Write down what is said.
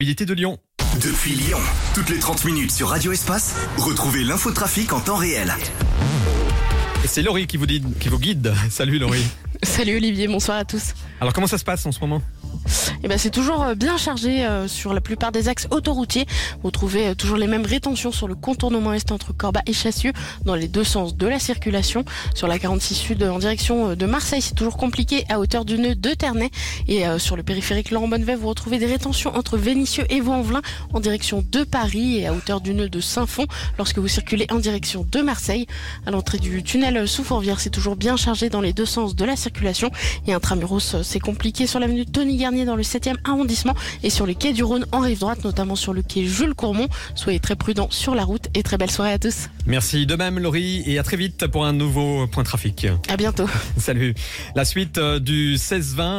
mobilité de Lyon. Depuis Lyon, toutes les 30 minutes sur Radio Espace, retrouvez l'infotrafic en temps réel. Et c'est Laurie qui vous guide. Salut Laurie. Salut Olivier, bonsoir à tous. Alors comment ça se passe en ce moment ? C'est toujours bien chargé sur la plupart des axes autoroutiers. Vous trouvez toujours les mêmes rétentions sur le contournement est entre Corba et Chassieux dans les deux sens de la circulation. Sur la 46 Sud en direction de Marseille, c'est toujours compliqué à hauteur du nœud de Ternay. Et sur le périphérique Laurent-Bonnevet, vous retrouvez des rétentions entre Vénissieux et Vaux-en-Velin en direction de Paris et à hauteur du nœud de Saint-Fond lorsque vous circulez en direction de Marseille. À l'entrée du tunnel sous Fourvière, c'est toujours bien chargé dans les deux sens de la circulation. Et intramuros, c'est compliqué sur l'avenue Tony Garnier dans le 7e arrondissement et sur les quais du Rhône en rive droite, notamment sur le quai Jules Courmont. Soyez très prudents sur la route et très belle soirée à tous. Merci de même Laurie et à très vite pour un nouveau point trafic. À bientôt. Salut. La suite du 16-20.